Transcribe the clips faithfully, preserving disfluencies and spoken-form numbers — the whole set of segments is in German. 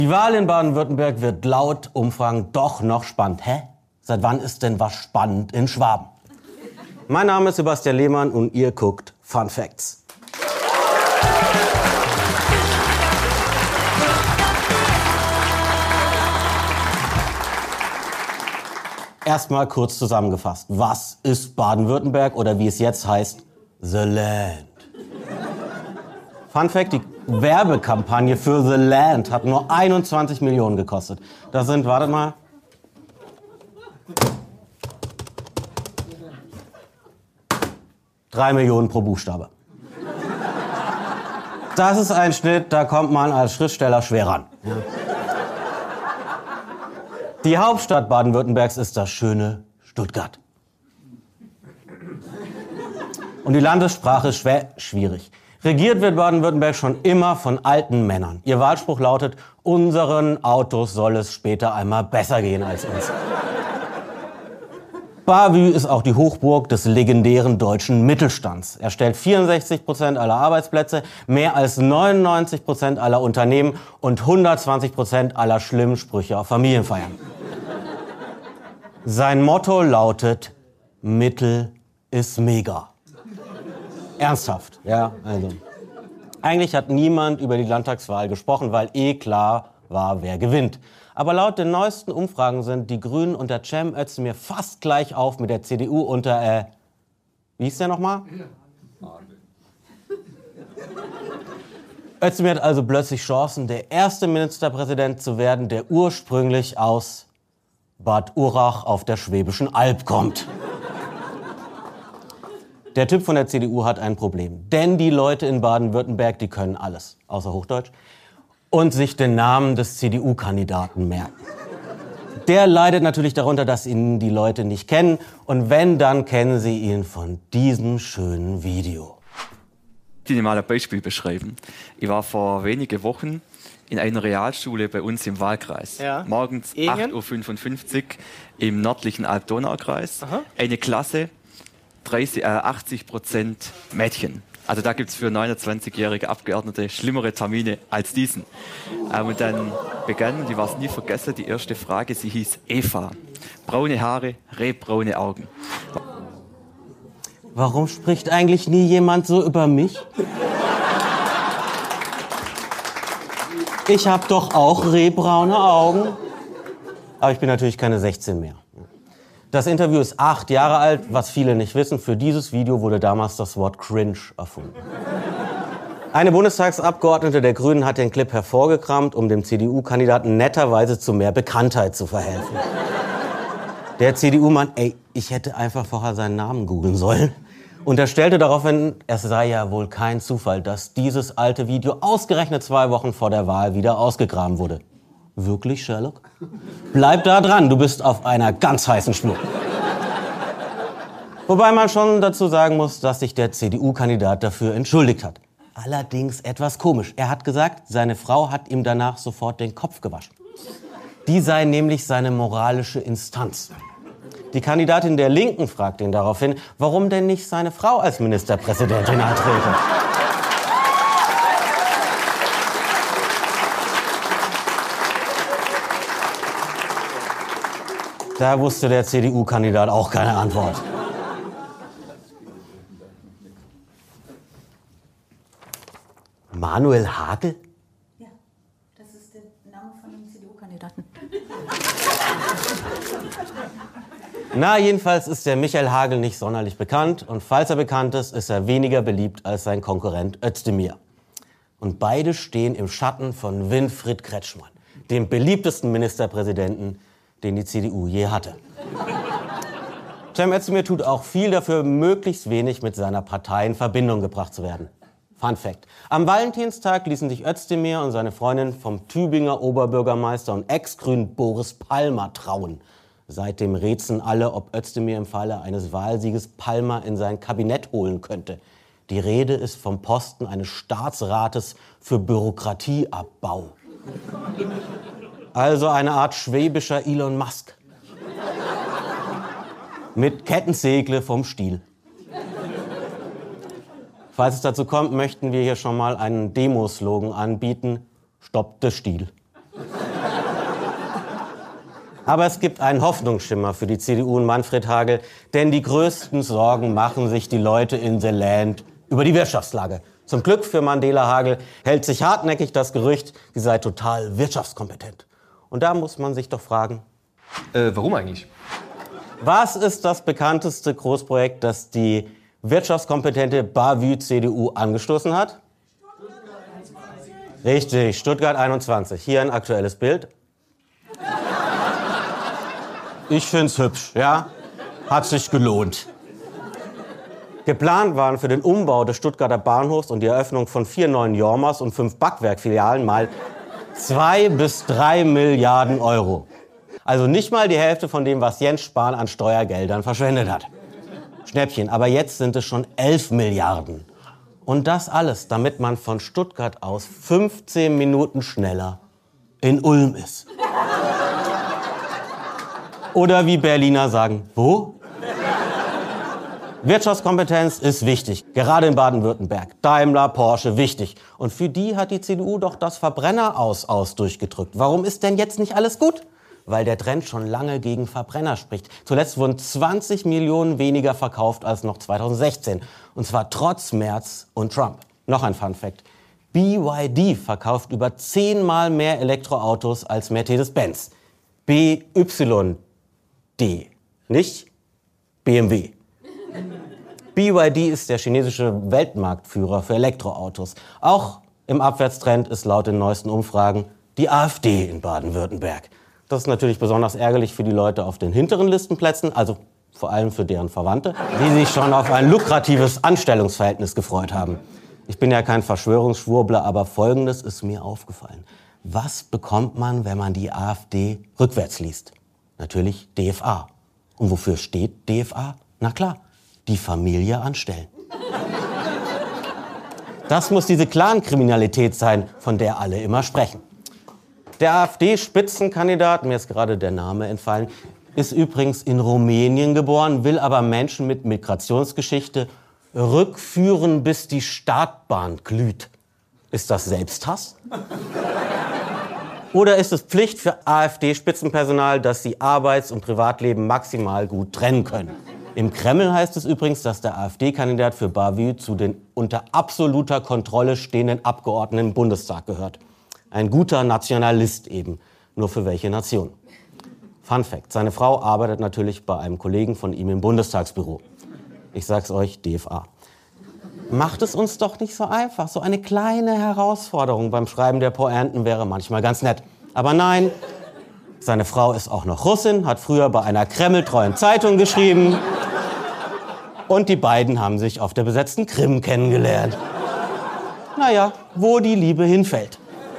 Die Wahl in Baden-Württemberg wird laut Umfragen doch noch spannend. Hä? Seit wann ist denn was spannend in Schwaben? Mein Name ist Sebastian Lehmann und ihr guckt Fun Facts. Erstmal kurz zusammengefasst. Was ist Baden-Württemberg oder wie es jetzt heißt, The Land? Fun Fact, die Werbekampagne für The Land hat nur einundzwanzig Millionen gekostet. Das sind, wartet mal, drei Millionen pro Buchstabe. Das ist ein Schnitt, da kommt man als Schriftsteller schwer ran. Ja. Die Hauptstadt Baden-Württembergs ist das schöne Stuttgart. Und die Landessprache ist schwer, schwierig. Regiert wird Baden-Württemberg schon immer von alten Männern. Ihr Wahlspruch lautet, unseren Autos soll es später einmal besser gehen als uns. Bavü ist auch die Hochburg des legendären deutschen Mittelstands. Er stellt vierundsechzig Prozent aller Arbeitsplätze, mehr als neunundneunzig Prozent aller Unternehmen und hundertzwanzig Prozent aller schlimmen Sprüche auf Familienfeiern. Sein Motto lautet, Mittel ist mega. Ernsthaft, ja, also. Eigentlich hat niemand über die Landtagswahl gesprochen, weil eh klar war, wer gewinnt. Aber laut den neuesten Umfragen sind die Grünen unter Cem Özdemir fast gleich auf mit der C D U unter, äh, wie hieß der nochmal? Özdemir hat also plötzlich Chancen, der erste Ministerpräsident zu werden, der ursprünglich aus Bad Urach auf der Schwäbischen Alb kommt. Der Typ von der C D U hat ein Problem. Denn die Leute in Baden-Württemberg, die können alles, außer Hochdeutsch, und sich den Namen des C D U-Kandidaten merken. Der leidet natürlich darunter, dass ihn die Leute nicht kennen. Und wenn, dann kennen sie ihn von diesem schönen Video. Ich will dir mal ein Beispiel beschreiben. Ich war vor wenigen Wochen in einer Realschule bei uns im Wahlkreis. Ja. Morgens acht Uhr fünfundfünfzig im nördlichen Alb-Donau-Kreis. Eine Klasse, dreißig, äh, achtzig Prozent Mädchen. Also da gibt es für neunundzwanzigjährige Abgeordnete schlimmere Termine als diesen. Ähm, und dann begann, und ich war es nie vergessen, die erste Frage, sie hieß Eva. Braune Haare, rehbraune Augen. Warum spricht eigentlich nie jemand so über mich? Ich habe doch auch rehbraune Augen. Aber ich bin natürlich keine sechzehn mehr. Das Interview ist acht Jahre alt, was viele nicht wissen. Für dieses Video wurde damals das Wort cringe erfunden. Eine Bundestagsabgeordnete der Grünen hat den Clip hervorgekramt, um dem C D U-Kandidaten netterweise zu mehr Bekanntheit zu verhelfen. Der C D U-Mann, ey, ich hätte einfach vorher seinen Namen googeln sollen, unterstellte daraufhin, es sei ja wohl kein Zufall, dass dieses alte Video ausgerechnet zwei Wochen vor der Wahl wieder ausgegraben wurde. Wirklich, Sherlock? Bleib da dran, du bist auf einer ganz heißen Spur. Wobei man schon dazu sagen muss, dass sich der C D U-Kandidat dafür entschuldigt hat. Allerdings etwas komisch. Er hat gesagt, seine Frau hat ihm danach sofort den Kopf gewaschen. Die sei nämlich seine moralische Instanz. Die Kandidatin der Linken fragt ihn daraufhin, warum denn nicht seine Frau als Ministerpräsidentin antrete. Da wusste der C D U-Kandidat auch keine Antwort. Manuel Hagel? Ja, das ist der Name von dem C D U-Kandidaten. Na, jedenfalls ist der Michael Hagel nicht sonderlich bekannt. Und falls er bekannt ist, ist er weniger beliebt als sein Konkurrent Özdemir. Und beide stehen im Schatten von Winfried Kretschmann, dem beliebtesten Ministerpräsidenten, den die C D U je hatte. Cem Özdemir tut auch viel dafür, möglichst wenig mit seiner Partei in Verbindung gebracht zu werden. Fun Fact. Am Valentinstag ließen sich Özdemir und seine Freundin vom Tübinger Oberbürgermeister und Ex-Grün Boris Palmer trauen. Seitdem rätseln alle, ob Özdemir im Falle eines Wahlsieges Palmer in sein Kabinett holen könnte. Die Rede ist vom Posten eines Staatsrates für Bürokratieabbau. Also eine Art schwäbischer Elon Musk. Mit Kettensägle vom Stiel. Falls es dazu kommt, möchten wir hier schon mal einen Demoslogan anbieten. Stoppt der Stiel. Aber es gibt einen Hoffnungsschimmer für die C D U und Manfred Hagel, denn die größten Sorgen machen sich die Leute in the Land über die Wirtschaftslage. Zum Glück für Mandela Hagel hält sich hartnäckig das Gerücht, sie sei total wirtschaftskompetent. Und da muss man sich doch fragen, äh, warum eigentlich? Was ist das bekannteste Großprojekt, das die wirtschaftskompetente Bavü-C D U angestoßen hat? Richtig, Stuttgart einundzwanzig. Hier ein aktuelles Bild. Ich find's hübsch, ja? Hat sich gelohnt. Geplant waren für den Umbau des Stuttgarter Bahnhofs und die Eröffnung von vier neuen Jormas und fünf Backwerkfilialen mal zwei bis drei Milliarden Euro. Also nicht mal die Hälfte von dem, was Jens Spahn an Steuergeldern verschwendet hat. Schnäppchen, aber jetzt sind es schon elf Milliarden. Und das alles, damit man von Stuttgart aus fünfzehn Minuten schneller in Ulm ist. Oder wie Berliner sagen, wo? Wirtschaftskompetenz ist wichtig, gerade in Baden-Württemberg. Daimler, Porsche, wichtig. Und für die hat die C D U doch das Verbrenner-Aus aus durchgedrückt. Warum ist denn jetzt nicht alles gut? Weil der Trend schon lange gegen Verbrenner spricht. Zuletzt wurden zwanzig Millionen weniger verkauft als noch zweitausendsechzehn. Und zwar trotz Merz und Trump. Noch ein Fun-Fact. B Y D verkauft über zehnmal mehr Elektroautos als Mercedes-Benz. B Y D, nicht B M W. B Y D ist der chinesische Weltmarktführer für Elektroautos. Auch im Abwärtstrend ist laut den neuesten Umfragen die AfD in Baden-Württemberg. Das ist natürlich besonders ärgerlich für die Leute auf den hinteren Listenplätzen, also vor allem für deren Verwandte, die sich schon auf ein lukratives Anstellungsverhältnis gefreut haben. Ich bin ja kein Verschwörungsschwurbler, aber Folgendes ist mir aufgefallen. Was bekommt man, wenn man die AfD rückwärts liest? Natürlich D F A. Und wofür steht D F A? Na klar, die Familie anstellen. Das muss diese Clankriminalität sein, von der alle immer sprechen. Der AfD-Spitzenkandidat, mir ist gerade der Name entfallen, ist übrigens in Rumänien geboren, will aber Menschen mit Migrationsgeschichte rückführen, bis die Startbahn glüht. Ist das Selbsthass? Oder ist es Pflicht für AfD-Spitzenpersonal, dass sie Arbeits- und Privatleben maximal gut trennen können? Im Kreml heißt es übrigens, dass der AfD-Kandidat für Bavü zu den unter absoluter Kontrolle stehenden Abgeordneten im Bundestag gehört. Ein guter Nationalist eben. Nur für welche Nation? Fun Fact, seine Frau arbeitet natürlich bei einem Kollegen von ihm im Bundestagsbüro. Ich sag's euch, D F A. Macht es uns doch nicht so einfach. So eine kleine Herausforderung beim Schreiben der Pointen wäre manchmal ganz nett. Aber nein, seine Frau ist auch noch Russin, hat früher bei einer kremltreuen Zeitung geschrieben. Und die beiden haben sich auf der besetzten Krim kennengelernt. Naja, wo die Liebe hinfällt.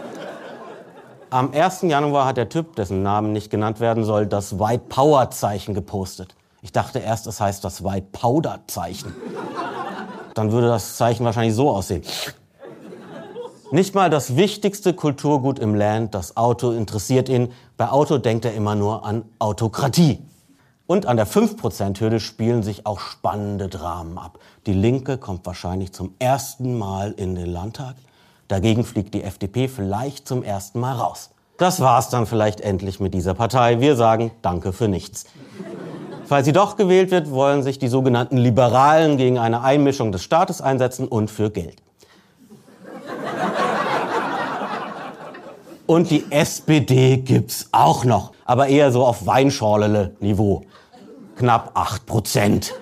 Am ersten Januar hat der Typ, dessen Namen nicht genannt werden soll, das White Power Zeichen gepostet. Ich dachte erst, es heißt das White Powder Zeichen. Dann würde das Zeichen wahrscheinlich so aussehen. Nicht mal das wichtigste Kulturgut im Land, das Auto, interessiert ihn. Bei Auto denkt er immer nur an Autokratie. Und an der fünf Prozent Hürde spielen sich auch spannende Dramen ab. Die Linke kommt wahrscheinlich zum ersten Mal in den Landtag. Dagegen fliegt die F D P vielleicht zum ersten Mal raus. Das war's dann vielleicht endlich mit dieser Partei. Wir sagen Danke für nichts. Falls sie doch gewählt wird, wollen sich die sogenannten Liberalen gegen eine Einmischung des Staates einsetzen und für Geld. Und die S P D gibt's auch noch, aber eher so auf Weinschorle-Niveau. Knapp acht Prozent.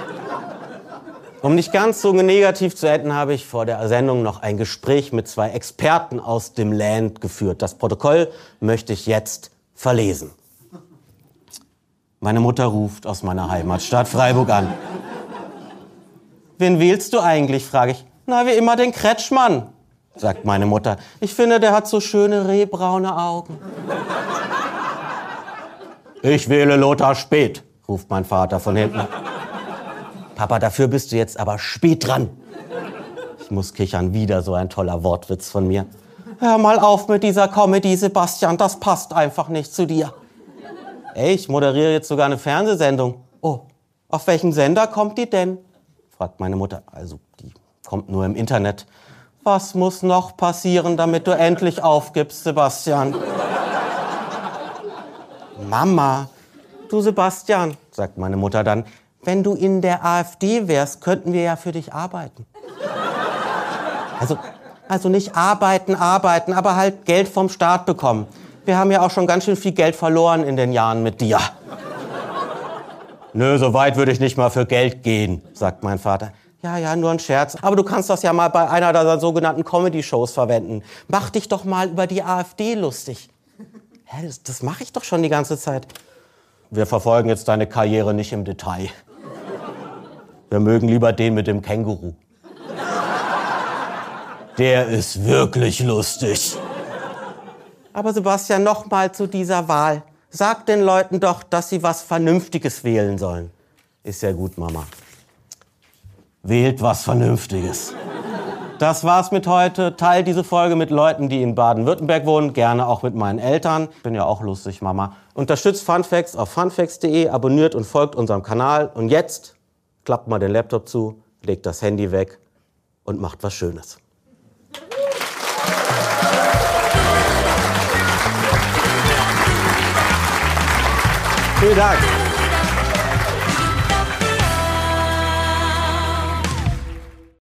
Um nicht ganz so negativ zu enden, habe ich vor der Sendung noch ein Gespräch mit zwei Experten aus dem Land geführt. Das Protokoll möchte ich jetzt verlesen. Meine Mutter ruft aus meiner Heimatstadt Freiburg an. Wen wählst du eigentlich, frage ich. Na, wie immer den Kretschmann, sagt meine Mutter. Ich finde, der hat so schöne rehbraune Augen. Ich wähle Lothar Späth, ruft mein Vater von hinten. Papa, dafür bist du jetzt aber spät dran. Ich muss kichern, wieder so ein toller Wortwitz von mir. Hör mal auf mit dieser Comedy, Sebastian, das passt einfach nicht zu dir. Ey, ich moderiere jetzt sogar eine Fernsehsendung. Oh, auf welchen Sender kommt die denn? Fragt meine Mutter. Also, die kommt nur im Internet. Was muss noch passieren, damit du endlich aufgibst, Sebastian? Mama, du Sebastian, sagt meine Mutter dann, wenn du in der AfD wärst, könnten wir ja für dich arbeiten. Also, also nicht arbeiten, arbeiten, aber halt Geld vom Staat bekommen. Wir haben ja auch schon ganz schön viel Geld verloren in den Jahren mit dir. Nö, so weit würde ich nicht mal für Geld gehen, sagt mein Vater. Ja, ja, nur ein Scherz. Aber du kannst das ja mal bei einer deiner sogenannten Comedy-Shows verwenden. Mach dich doch mal über die AfD lustig. Hä, das, das mache ich doch schon die ganze Zeit. Wir verfolgen jetzt deine Karriere nicht im Detail. Wir mögen lieber den mit dem Känguru. Der ist wirklich lustig. Aber Sebastian, noch mal zu dieser Wahl. Sag den Leuten doch, dass sie was Vernünftiges wählen sollen. Ist ja gut, Mama. Wählt was Vernünftiges. Das war's mit heute. Teilt diese Folge mit Leuten, die in Baden-Württemberg wohnen. Gerne auch mit meinen Eltern. Bin ja auch lustig, Mama. Unterstützt Funfacts auf funfacts punkt de, abonniert und folgt unserem Kanal. Und jetzt klappt mal den Laptop zu, legt das Handy weg und macht was Schönes. Vielen Dank.